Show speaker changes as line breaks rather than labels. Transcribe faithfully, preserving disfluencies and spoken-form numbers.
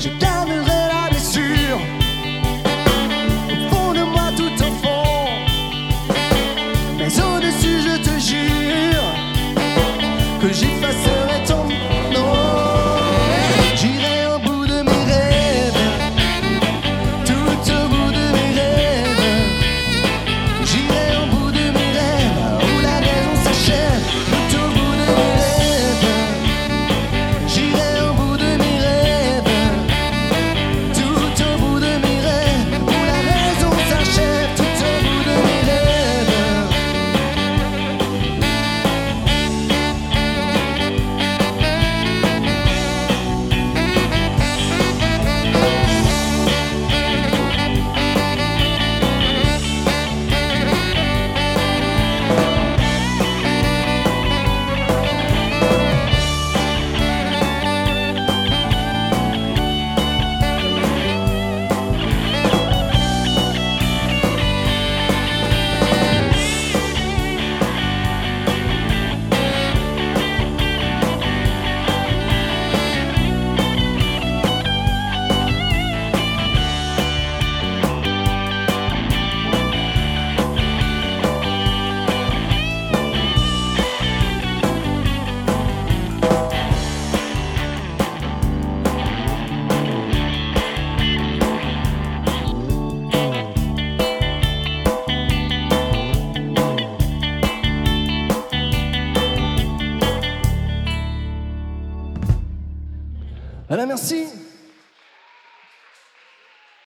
je garderai la blessure au fond de moi tout au fond. Mais au-dessus je te jure que j'effacerai ton nom. J'irai au bout de mes rêves, tout au bout de mes rêves. J'irai au bout de mes rêves, où la raison s'achève. Tout au bout de mes rêves. J'irai au bout de mes rêves, tout au bout de mes rêves, où la raison s'achève. Tout au bout de mes rêves. Voilà, merci.